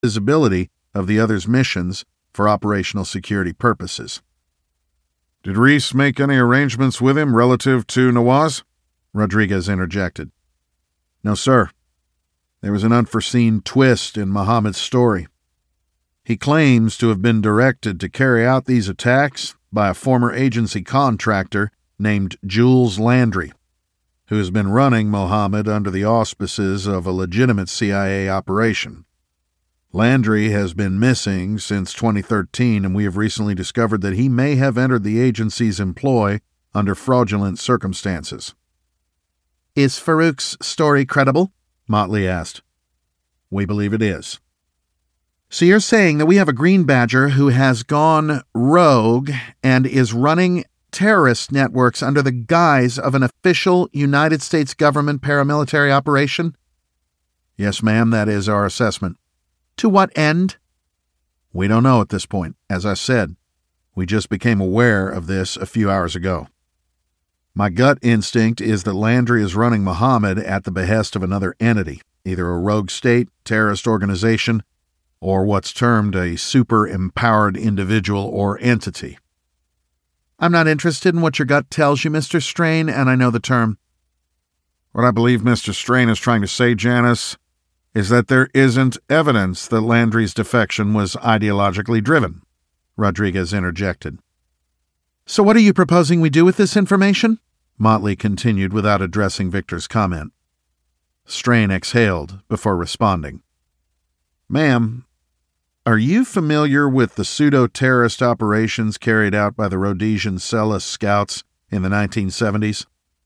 visibility of the other's missions for operational security purposes. "Did Reese make any arrangements with him relative to Nawaz?" Rodriguez interjected. "No, sir. There was an unforeseen twist in Mohammed's story. He claims to have been directed to carry out these attacks by a former agency contractor named Jules Landry, who has been running Mohammed under the auspices of a legitimate CIA operation. Landry has been missing since 2013, and we have recently discovered that he may have entered the agency's employ under fraudulent circumstances." "Is Farouk's story credible?" Motley asked. "We believe it is." "So you're saying that we have a Green Badger who has gone rogue and is running terrorist networks under the guise of an official United States government paramilitary operation?" "Yes, ma'am, that is our assessment." "To what end?" "We don't know at this point. As I said, we just became aware of this a few hours ago. My gut instinct is that Landry is running Mohammed at the behest of another entity, either a rogue state, terrorist organization, or what's termed a super-empowered individual or entity." "I'm not interested in what your gut tells you, Mr. Strain, and I know the term." "What I believe Mr. Strain is trying to say, Janice, is that there isn't evidence that Landry's defection was ideologically driven," Rodriguez interjected. "So what are you proposing we do with this information?" Motley continued without addressing Victor's comment. Strain exhaled before responding. "Ma'am, are you familiar with the pseudo-terrorist operations carried out by the Rhodesian Cellus Scouts in the 1970s?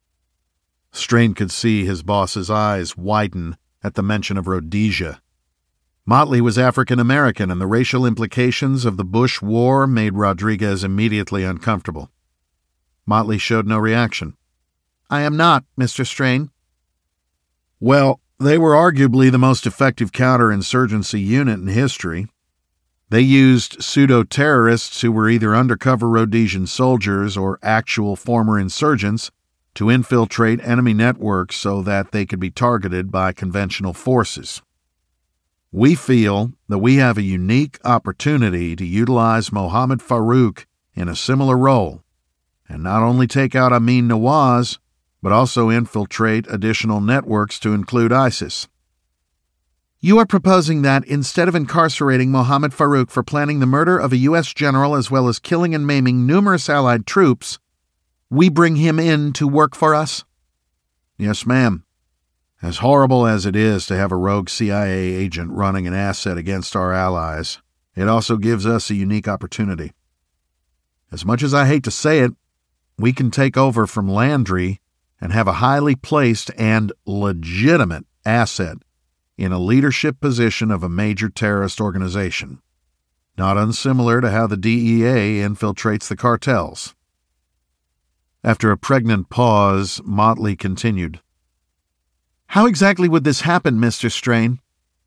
Strain could see his boss's eyes widen at the mention of Rhodesia. Motley was African American, and the racial implications of the Bush War made Rodriguez immediately uncomfortable. Motley showed no reaction. "I am not, Mr. Strain." "Well, they were arguably the most effective counterinsurgency unit in history. They used pseudo-terrorists who were either undercover Rhodesian soldiers or actual former insurgents to infiltrate enemy networks so that they could be targeted by conventional forces. We feel that we have a unique opportunity to utilize Mohammed Farouk in a similar role, and not only take out Amin Nawaz, but also infiltrate additional networks to include ISIS." "You are proposing that instead of incarcerating Mohammed Farouk for planning the murder of a U.S. general as well as killing and maiming numerous Allied troops, we bring him in to work for us?" "Yes, ma'am. As horrible as it is to have a rogue CIA agent running an asset against our allies, it also gives us a unique opportunity. As much as I hate to say it, we can take over from Landry and have a highly placed and legitimate asset in a leadership position of a major terrorist organization, not unsimilar to how the DEA infiltrates the cartels." After a pregnant pause, Motley continued. "How exactly would this happen, Mr. Strain?"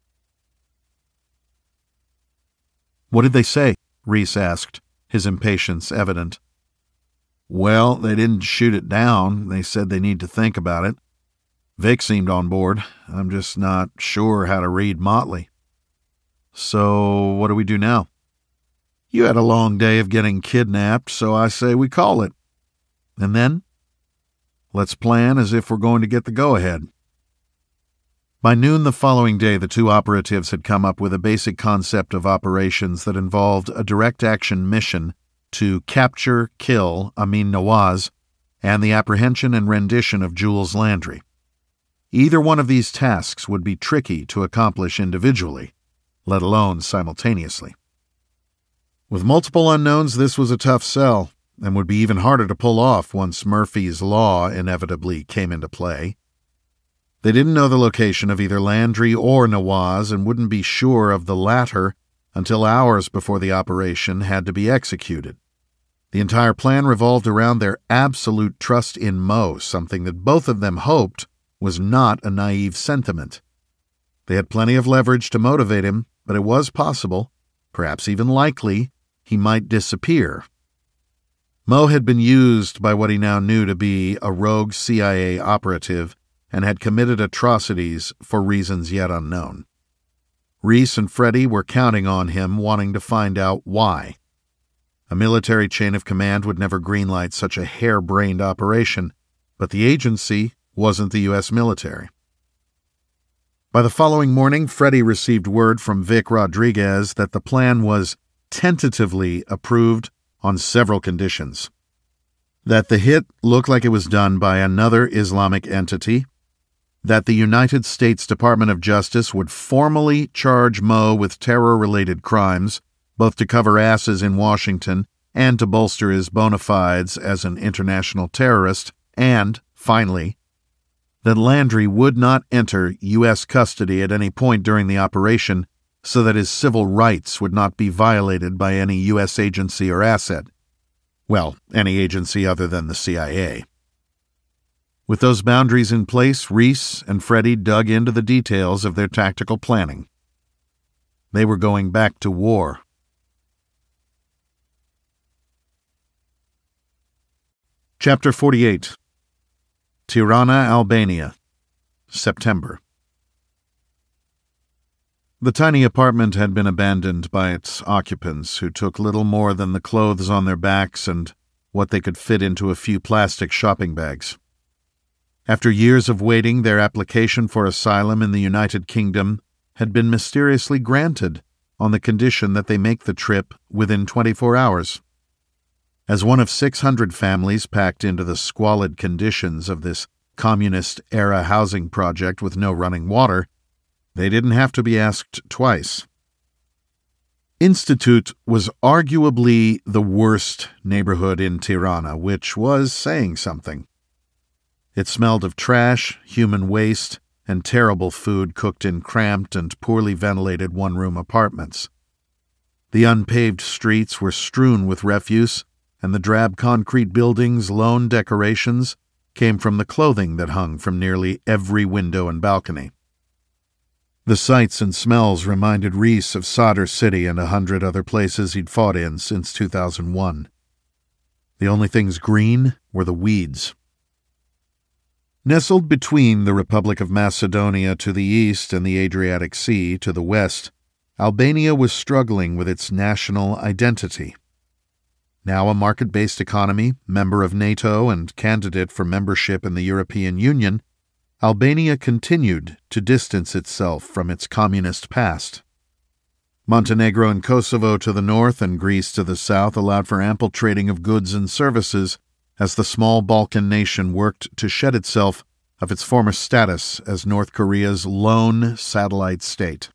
"What did they say?" Reese asked, his impatience evident. "Well, they didn't shoot it down. They said they need to think about it. Vic seemed on board. I'm just not sure how to read Motley." "So what do we do now?" "You had a long day of getting kidnapped, so I say we call it." "And then?" "Let's plan as if we're going to get the go-ahead." By noon the following day, the two operatives had come up with a basic concept of operations that involved a direct-action mission to capture, kill Amin Nawaz, and the apprehension and rendition of Jules Landry. Either one of these tasks would be tricky to accomplish individually, let alone simultaneously. With multiple unknowns, this was a tough sell, and would be even harder to pull off once Murphy's Law inevitably came into play. They didn't know the location of either Landry or Nawaz and wouldn't be sure of the latter until hours before the operation had to be executed. The entire plan revolved around their absolute trust in Mo, something that both of them hoped was not a naive sentiment. They had plenty of leverage to motivate him, but it was possible, perhaps even likely, he might disappear. Mo had been used by what he now knew to be a rogue CIA operative and had committed atrocities for reasons yet unknown. Reese and Freddie were counting on him, wanting to find out why. A military chain of command would never greenlight such a harebrained operation, but the agency wasn't the U.S. military. By the following morning, Freddie received word from Vic Rodriguez that the plan was tentatively approved on several conditions. That the hit looked like it was done by another Islamic entity, that the United States Department of Justice would formally charge Moe with terror-related crimes, both to cover asses in Washington and to bolster his bona fides as an international terrorist, and, finally, that Landry would not enter U.S. custody at any point during the operation so that his civil rights would not be violated by any U.S. agency or asset. Well, any agency other than the CIA. With those boundaries in place, Reese and Freddie dug into the details of their tactical planning. They were going back to war. Chapter 48. Tirana, Albania, September. The tiny apartment had been abandoned by its occupants, who took little more than the clothes on their backs and what they could fit into a few plastic shopping bags. After years of waiting, their application for asylum in the United Kingdom had been mysteriously granted on the condition that they make the trip within 24 hours. As one of 600 families packed into the squalid conditions of this communist-era housing project with no running water, they didn't have to be asked twice. Institute was arguably the worst neighborhood in Tirana, which was saying something. It smelled of trash, human waste, and terrible food cooked in cramped and poorly ventilated one-room apartments. The unpaved streets were strewn with refuse, and the drab concrete building's lone decorations came from the clothing that hung from nearly every window and balcony. The sights and smells reminded Reese of Sadr City and 100 other places he'd fought in since 2001. The only things green were the weeds. Nestled between the Republic of Macedonia to the east and the Adriatic Sea to the west, Albania was struggling with its national identity. Now a market-based economy, member of NATO and candidate for membership in the European Union, Albania continued to distance itself from its communist past. Montenegro and Kosovo to the north and Greece to the south allowed for ample trading of goods and services as the small Balkan nation worked to shed itself of its former status as North Korea's lone satellite state.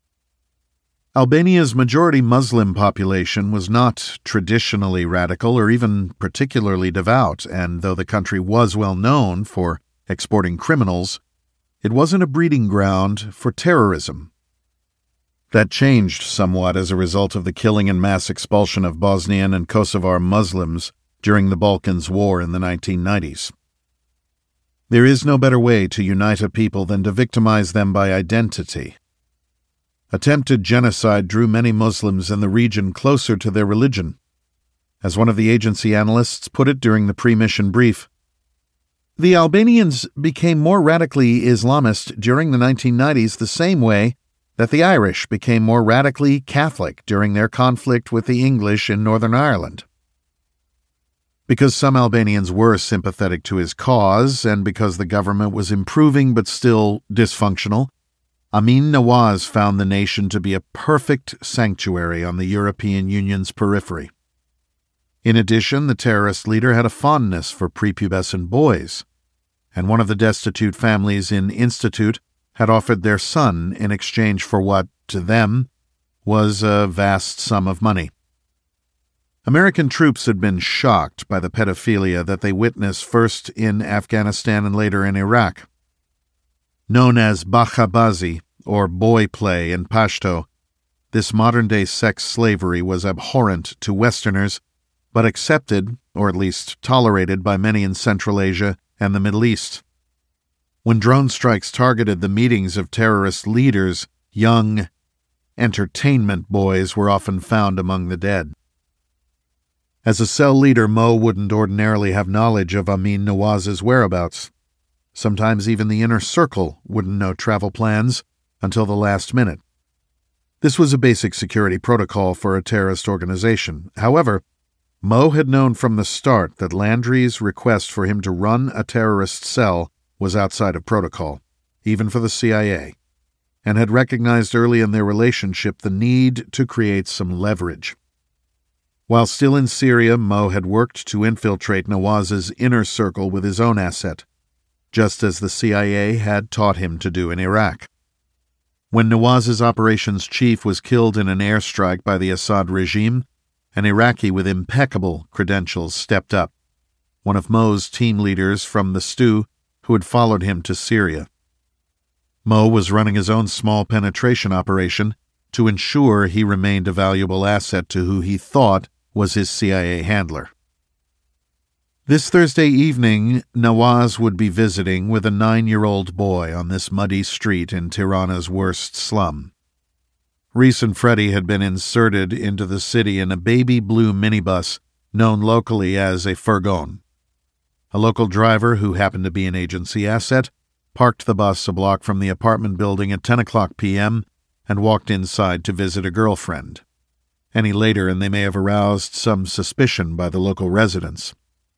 Albania's majority Muslim population was not traditionally radical or even particularly devout, and though the country was well known for exporting criminals, it wasn't a breeding ground for terrorism. That changed somewhat as a result of the killing and mass expulsion of Bosnian and Kosovar Muslims during the Balkans War in the 1990s. There is no better way to unite a people than to victimize them by identity. Attempted genocide drew many Muslims in the region closer to their religion. As one of the agency analysts put it during the pre-mission brief, the Albanians became more radically Islamist during the 1990s the same way that the Irish became more radically Catholic during their conflict with the English in Northern Ireland. Because some Albanians were sympathetic to his cause, and because the government was improving but still dysfunctional, Amin Nawaz found the nation to be a perfect sanctuary on the European Union's periphery. In addition, the terrorist leader had a fondness for prepubescent boys, and one of the destitute families in Institute had offered their son in exchange for what, to them, was a vast sum of money. American troops had been shocked by the pedophilia that they witnessed first in Afghanistan and later in Iraq. Known as Bakhabazi, or boy play in Pashto, this modern-day sex slavery was abhorrent to Westerners, but accepted, or at least tolerated, by many in Central Asia and the Middle East. When drone strikes targeted the meetings of terrorist leaders, young entertainment boys were often found among the dead. As a cell leader, Moe wouldn't ordinarily have knowledge of Amin Nawaz's whereabouts. Sometimes even the inner circle wouldn't know travel plans until the last minute. This was a basic security protocol for a terrorist organization. However, Moe had known from the start that Landry's request for him to run a terrorist cell was outside of protocol, even for the CIA, and had recognized early in their relationship the need to create some leverage. While still in Syria, Moe had worked to infiltrate Nawaz's inner circle with his own asset, just as the CIA had taught him to do in Iraq. When Nawaz's operations chief was killed in an airstrike by the Assad regime, an Iraqi with impeccable credentials stepped up, one of Moe's team leaders from the STU who had followed him to Syria. Moe was running his own small penetration operation to ensure he remained a valuable asset to who he thought was his CIA handler. This Thursday evening, Nawaz would be visiting with a 9-year-old boy on this muddy street in Tirana's worst slum. Reese and Freddie had been inserted into the city in a baby blue minibus known locally as a furgon. A local driver, who happened to be an agency asset, parked the bus a block from the apartment building at 10 o'clock p.m. and walked inside to visit a girlfriend. Any later, and they may have aroused some suspicion by the local residents.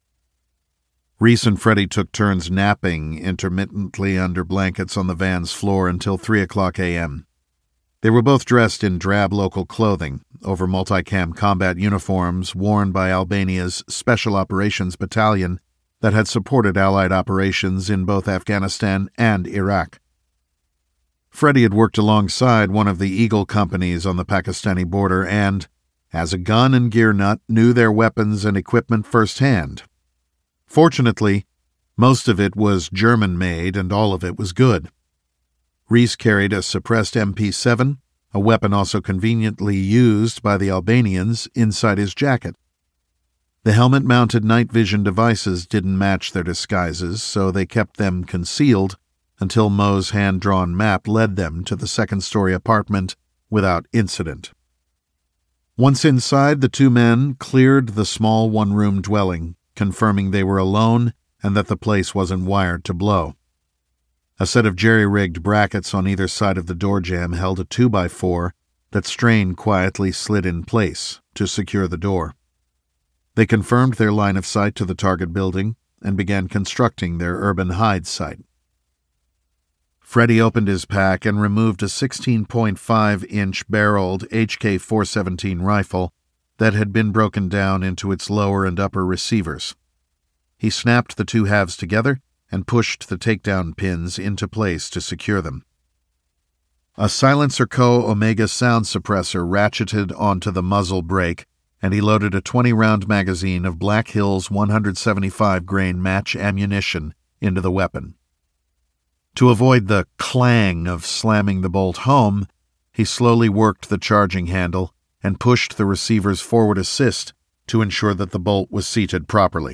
Reese and Freddie took turns napping intermittently under blankets on the van's floor until 3 o'clock a.m. They were both dressed in drab local clothing, over multicam combat uniforms worn by Albania's Special Operations Battalion that had supported Allied operations in both Afghanistan and Iraq. Freddie had worked alongside one of the Eagle companies on the Pakistani border and, as a gun and gear nut, knew their weapons and equipment firsthand. Fortunately, most of it was German-made and all of it was good. Reese carried a suppressed MP7, a weapon also conveniently used by the Albanians, inside his jacket. The helmet-mounted night vision devices didn't match their disguises, so they kept them concealed until Moe's hand-drawn map led them to the second-story apartment without incident. Once inside, the two men cleared the small one-room dwelling, confirming they were alone and that the place wasn't wired to blow. A set of jerry-rigged brackets on either side of the door jamb held a 2x4 that Strain quietly slid in place to secure the door. They confirmed their line of sight to the target building and began constructing their urban hide site. Freddie opened his pack and removed a 16.5-inch barreled HK-417 rifle that had been broken down into its lower and upper receivers. He snapped the two halves together and pushed the takedown pins into place to secure them. A Silencer Co. Omega sound suppressor ratcheted onto the muzzle brake, and he loaded a 20-round magazine of Black Hills 175-grain match ammunition into the weapon. To avoid the clang of slamming the bolt home, he slowly worked the charging handle and pushed the receiver's forward assist to ensure that the bolt was seated properly.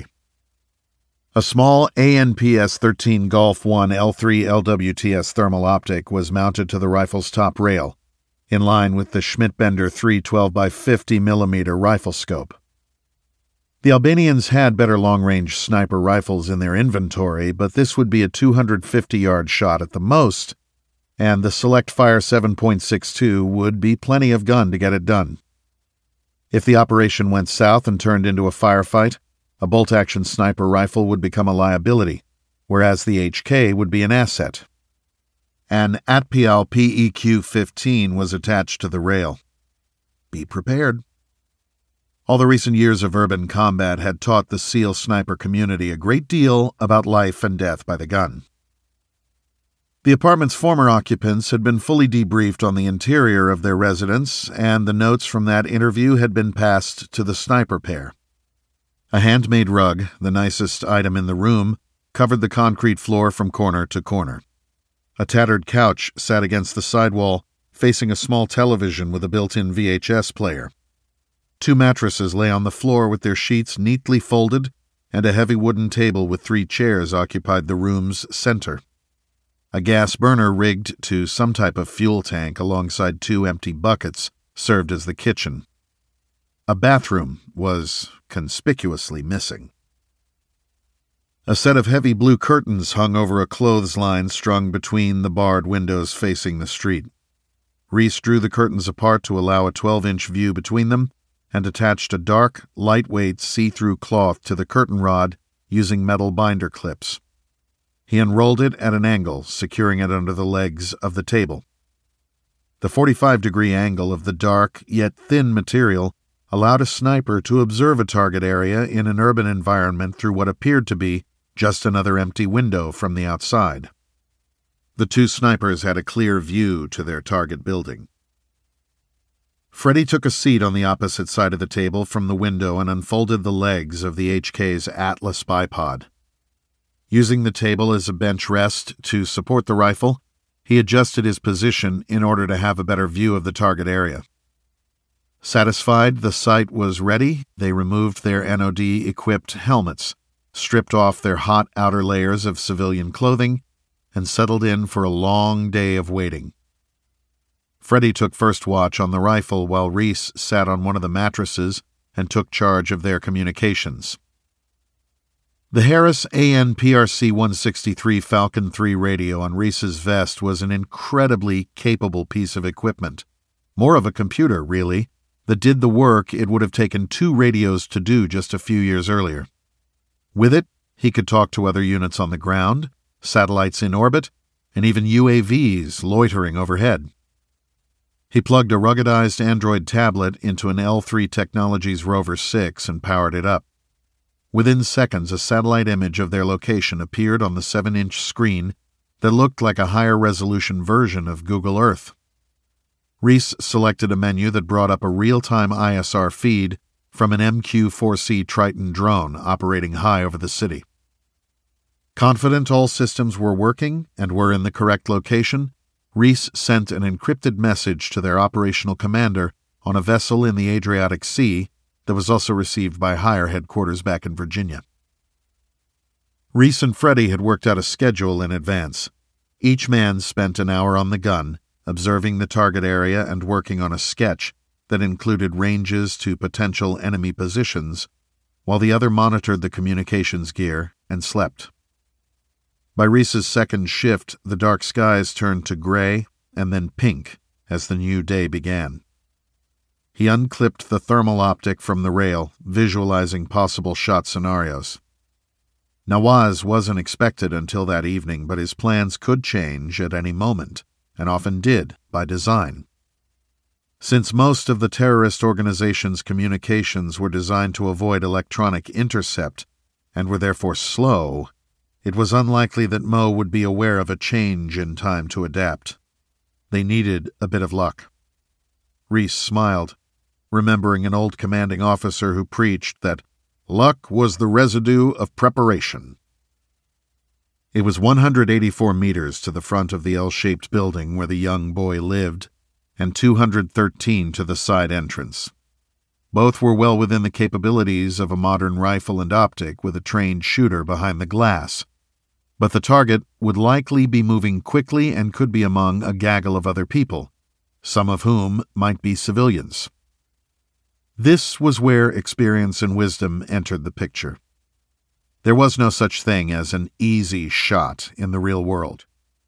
A small ANPS-13 Golf 1 L3 LWTS thermal optic was mounted to the rifle's top rail, in line with the Schmidt-Bender 3 12x50mm rifle scope. The Albanians had better long-range sniper rifles in their inventory, but this would be a 250-yard shot at the most, and the Select Fire 7.62 would be plenty of gun to get it done. If the operation went south and turned into a firefight, a bolt-action sniper rifle would become a liability, whereas the HK would be an asset. An Atpial PEQ-15 was attached to the rail. Be prepared. All the recent years of urban combat had taught the SEAL sniper community a great deal about life and death by the gun. The apartment's former occupants had been fully debriefed on the interior of their residence, and the notes from that interview had been passed to the sniper pair. A handmade rug, the nicest item in the room, covered the concrete floor from corner to corner. A tattered couch sat against the sidewall, facing a small television with a built-in VHS player. 2 mattresses lay on the floor with their sheets neatly folded, and a heavy wooden table with 3 chairs occupied the room's center. A gas burner rigged to some type of fuel tank alongside 2 empty buckets served as the kitchen. A bathroom was conspicuously missing. A set of heavy blue curtains hung over a clothesline strung between the barred windows facing the street. Reese drew the curtains apart to allow a 12-inch view between them and attached a dark, lightweight, see-through cloth to the curtain rod using metal binder clips. He unrolled it at an angle, securing it under the legs of the table. The 45-degree angle of the dark, yet thin material allowed a sniper to observe a target area in an urban environment through what appeared to be just another empty window from the outside. The two snipers had a clear view to their target building. Freddy took a seat on the opposite side of the table from the window and unfolded the legs of the HK's Atlas bipod. Using the table as a bench rest to support the rifle, he adjusted his position in order to have a better view of the target area. Satisfied the sight was ready, they removed their NOD-equipped helmets, stripped off their hot outer layers of civilian clothing, and settled in for a long day of waiting. Freddy took first watch on the rifle while Reese sat on one of the mattresses and took charge of their communications. The Harris AN/PRC-163 Falcon 3 radio on Reese's vest was an incredibly capable piece of equipment. More of a computer, really, that did the work it would have taken 2 radios to do just a few years earlier. With it, he could talk to other units on the ground, satellites in orbit, and even UAVs loitering overhead. He plugged a ruggedized Android tablet into an L3 Technologies Rover 6 and powered it up. Within seconds, a satellite image of their location appeared on the 7-inch screen that looked like a higher-resolution version of Google Earth. Reese selected a menu that brought up a real-time ISR feed from an MQ-4C Triton drone operating high over the city. Confident all systems were working and were in the correct location, Reese sent an encrypted message to their operational commander on a vessel in the Adriatic Sea that was also received by higher headquarters back in Virginia. Reese and Freddy had worked out a schedule in advance. Each man spent an hour on the gun, observing the target area and working on a sketch that included ranges to potential enemy positions, while the other monitored the communications gear and slept. By Reese's second shift, the dark skies turned to gray and then pink as the new day began. He unclipped the thermal optic from the rail, visualizing possible shot scenarios. Nawaz wasn't expected until that evening, but his plans could change at any moment, and often did, by design. Since most of the terrorist organization's communications were designed to avoid electronic intercept, and were therefore slow, it was unlikely that Mo would be aware of a change in time to adapt. They needed a bit of luck. Reese smiled, remembering an old commanding officer who preached that luck was the residue of preparation. It was 184 meters to the front of the L-shaped building where the young boy lived, and 213 to the side entrance. Both were well within the capabilities of a modern rifle and optic with a trained shooter behind the glass, but the target would likely be moving quickly and could be among a gaggle of other people, some of whom might be civilians. This was where experience and wisdom entered the picture. There was no such thing as an easy shot in the real world.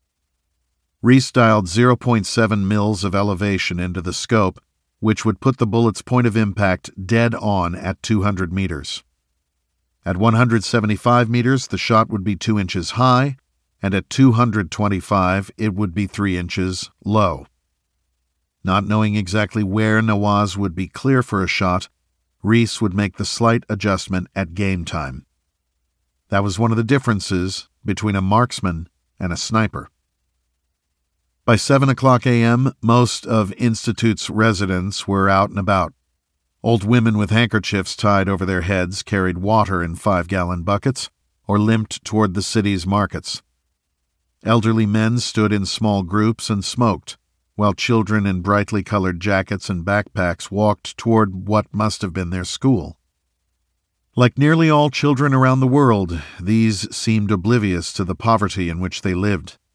Reese dialed 0.7 mils of elevation into the scope, which would put the bullet's point of impact dead on at 200 meters. At 175 meters, the shot would be 2 inches high, and at 225, it would be 3 inches low. Not knowing exactly where Nawaz would be clear for a shot, Reese would make the slight adjustment at game time. That was one of the differences between a marksman and a sniper. By 7 o'clock a.m., most of Institute's residents were out and about. Old women with handkerchiefs tied over their heads carried water in 5-gallon buckets or limped toward the city's markets. Elderly men stood in small groups and smoked, while children in brightly colored jackets and backpacks walked toward what must have been their school. Like nearly all children around the world, these seemed oblivious to the poverty in which they lived.